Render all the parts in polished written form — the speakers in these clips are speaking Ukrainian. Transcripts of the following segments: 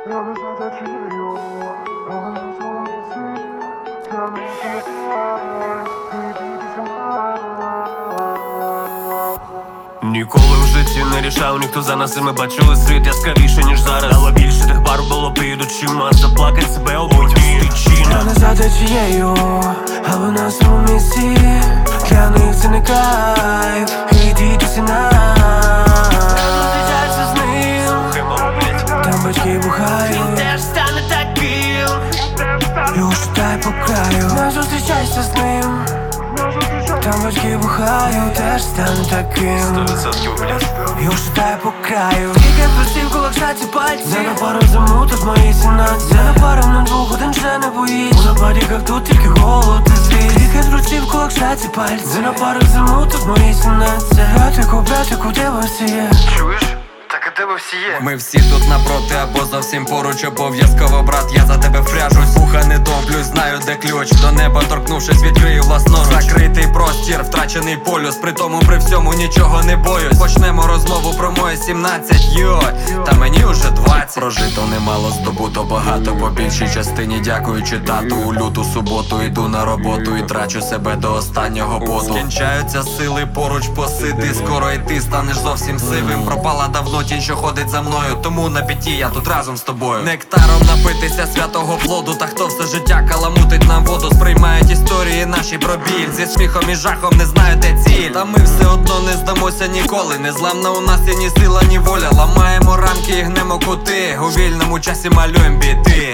Ніколи в житті не рішав ніхто за нас, і ми бачили світ яскравіше, ніж зараз. Але більше тих пар було під очима, заплакать себе обуть причина. Я не за течією, але на своєму місці. Для них це не кайф, ідіть усі нас. Зустрічайся з ним, там батьки бухають, Він теж стане таким. і уштай по краю. Не зустрічайся з ним, там батьки бухають, теж стане таким. 100% блядь. І уштай по краю. Скільки просів, кулак шаці пальці. За напаром замутив мої 17. За напаром на 2 годин вже не боїть. У нападіках тут тільки голод і злість. Скільки просів, кулак шаці пальці. За напаром замутив мої 17. Братику, де ви всі є? Чуєш? Так і де ви всі є? Ми всі тут напроти або зовсім поруч. Обов'язково, брат, я за тебе впряжусь. Вуха не доплюсь, знаю де ключ. До неба торкнувшись, відкрию власноруч. Закритий простір, втрачений полюс. При тому, при всьому нічого не боюсь. Почнемо розмову про мої 17, йой, та мені уже 20. Прожито немало, здобуто багато. По більшій частині дякуючи тату. У люту суботу йду на роботу і трачу себе до останнього поту. Скінчаються сили, поруч посиди. Скоро і ти станеш зовсім сивим. Пропала давно тінь, що ходить за мною, тому на п'яті я тут разом з тобою. Нектаром напитися святого плоду. Та хто все життя каламутить нам воду. Сприймають історії наші про біль. Зі сміхом і жахом не знаю де ціль. Та ми все одно не здамося ніколи. Незламна у нас є ні сила, ні воля. Ламаємо рамки і гнемо кути. У вільному часі малюємо біти.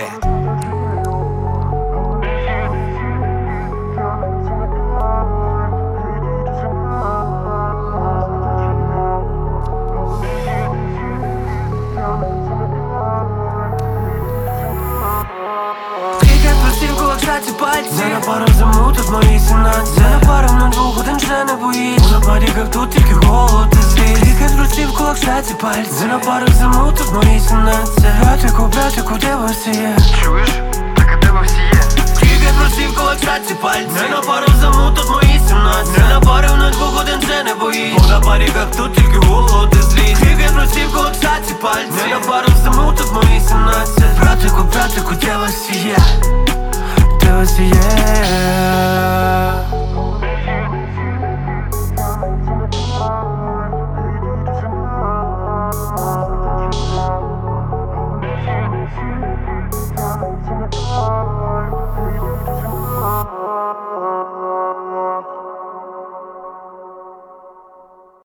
Шаці пальці. За напаром замутив мої 17. За напаром на 2 годин вже не боїть. У нападіках тут тільки голод і злість. Скільки зручів кулак шаці пальці. За напаром замутив мої 17. Братику, де ви всі є? Чуєш? Так і де ви всі є? Скільки зручів кулак шаці пальці. За напаром замутив мої 17. За напаром на 2 годин вже не боїть. У нападіках тут тільки голод і злість. Скільки зручів кулак шаці пальці. За напаром замутив мої 17. Братику, де ви всі є? Де ви всі є?